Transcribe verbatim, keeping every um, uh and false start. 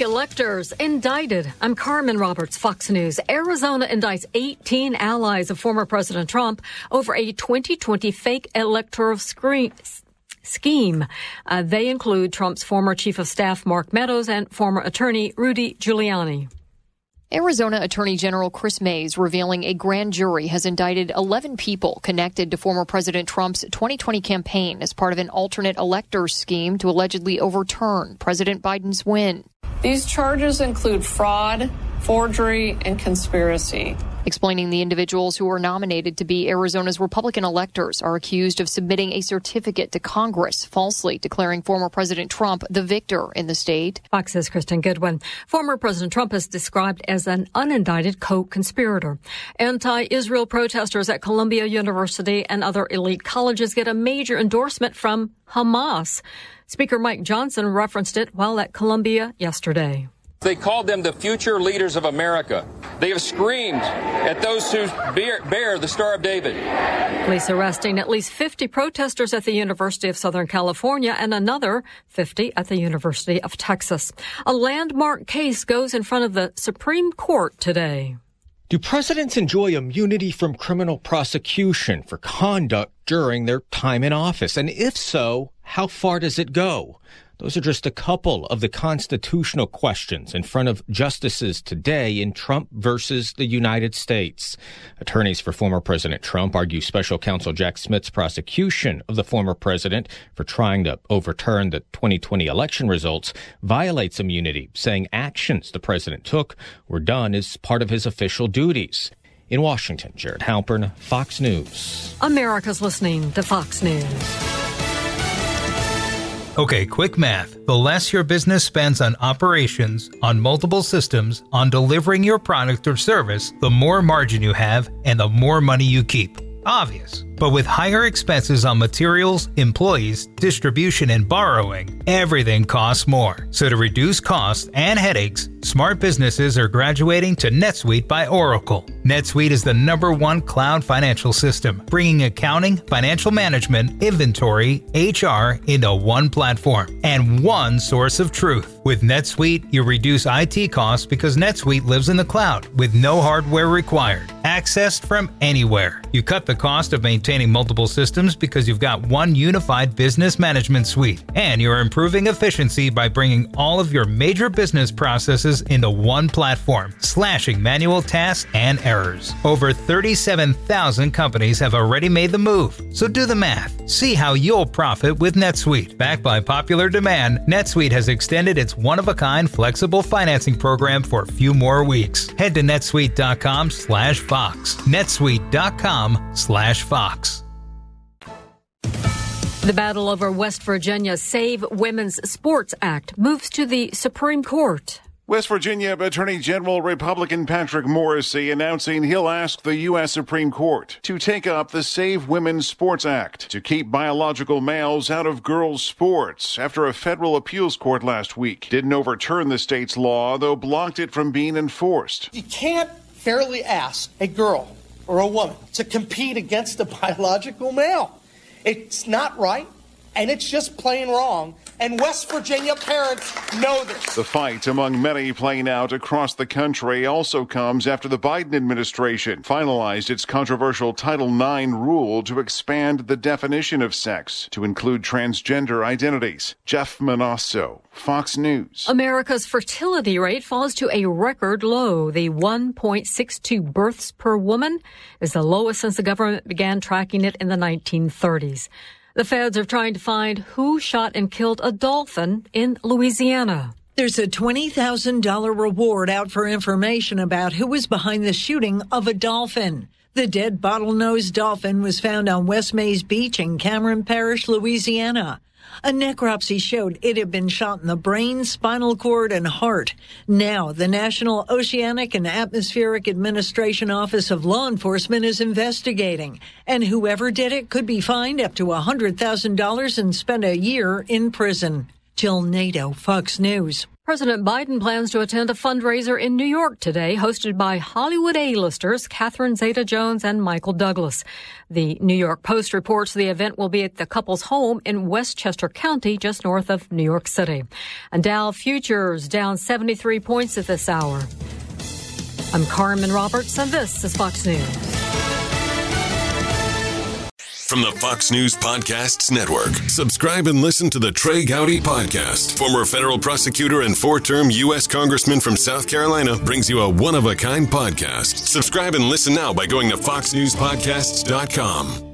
electors indicted. I'm Carmen Roberts, Fox News. Arizona indicts eighteen allies of former President Trump over a twenty twenty fake electoral screen. scheme. Uh, they include Trump's former chief of staff, Mark Meadows, and former attorney, Rudy Giuliani. Arizona Attorney General Chris Mays revealing a grand jury has indicted eleven people connected to former President Trump's twenty twenty campaign as part of an alternate electors scheme to allegedly overturn President Biden's win. These charges include fraud, forgery, and conspiracy. Explaining the individuals who were nominated to be Arizona's Republican electors are accused of submitting a certificate to Congress, falsely declaring former President Trump the victor in the state. Fox's Kristen Goodwin. Former President Trump is described as an unindicted co-conspirator. Anti-Israel protesters at Columbia University and other elite colleges get a major endorsement from Hamas. Speaker Mike Johnson referenced it while at Columbia yesterday. They called them the future leaders of America. They have screamed at those who bear, bear the Star of David. Police arresting at least fifty protesters at the University of Southern California and another fifty at the University of Texas. A landmark case goes in front of the Supreme Court today. Do presidents enjoy immunity from criminal prosecution for conduct during their time in office? And if so, how far does it go? Those are just a couple of the constitutional questions in front of justices today in Trump versus the United States. Attorneys for former President Trump argue special counsel Jack Smith's prosecution of the former president for trying to overturn the twenty twenty election results violates immunity, saying actions the president took were done as part of his official duties. In Washington, Jared Halpern, Fox News. America's listening to Fox News. Okay, quick math. The less your business spends on operations, on multiple systems, on delivering your product or service, the more margin you have and the more money you keep. Obvious. But with higher expenses on materials, employees, distribution, and borrowing, everything costs more. So to reduce costs and headaches, smart businesses are graduating to NetSuite by Oracle. NetSuite is the number one cloud financial system, bringing accounting, financial management, inventory, H R into one platform and one source of truth. With NetSuite, you reduce I T costs because NetSuite lives in the cloud with no hardware required. Accessed from anywhere. You cut the cost of maintaining multiple systems because you've got one unified business management suite. And you're improving efficiency by bringing all of your major business processes into one platform, slashing manual tasks and errors. Over thirty-seven thousand companies have already made the move. So do the math. See how you'll profit with NetSuite. Backed by popular demand, NetSuite has extended its one-of-a-kind flexible financing program for a few more weeks. Head to netsuite.com slash Fox. netsuite.com slash Fox. The battle over West Virginia's Save Women's Sports Act moves to the Supreme Court. West Virginia Attorney General Republican Patrick Morrisey announcing he'll ask the U S Supreme Court to take up the Save Women's Sports Act to keep biological males out of girls' sports after a federal appeals court last week didn't overturn the state's law, though blocked it from being enforced. You can't fairly ask a girl or a woman to compete against a biological male. It's not right, and it's just plain wrong. And West Virginia parents know this. The fight among many playing out across the country also comes after the Biden administration finalized its controversial Title nine rule to expand the definition of sex to include transgender identities. Jeff Manasso, Fox News. America's fertility rate falls to a record low. The one point six two births per woman is the lowest since the government began tracking it in the nineteen thirties. The feds are trying to find who shot and killed a dolphin in Louisiana. There's a twenty thousand dollars reward out for information about who was behind the shooting of a dolphin. The dead bottlenose dolphin was found on West Mays Beach in Cameron Parish, Louisiana. A necropsy showed it had been shot in the brain, spinal cord, and heart. Now, the National Oceanic and Atmospheric Administration Office of Law Enforcement is investigating, and whoever did it could be fined up to one hundred thousand dollars and spend a year in prison. Jill Nato, Fox News. President Biden plans to attend a fundraiser in New York today, hosted by Hollywood A-listers Catherine Zeta-Jones and Michael Douglas. The New York Post reports the event will be at the couple's home in Westchester County, just north of New York City. And Dow futures down seventy-three points at this hour. I'm Carmen Roberts, and this is Fox News. From the Fox News Podcasts Network, subscribe and listen to the Trey Gowdy Podcast. Former federal prosecutor and four-term U S Congressman from South Carolina brings you a one-of-a-kind podcast. Subscribe and listen now by going to fox news podcasts dot com.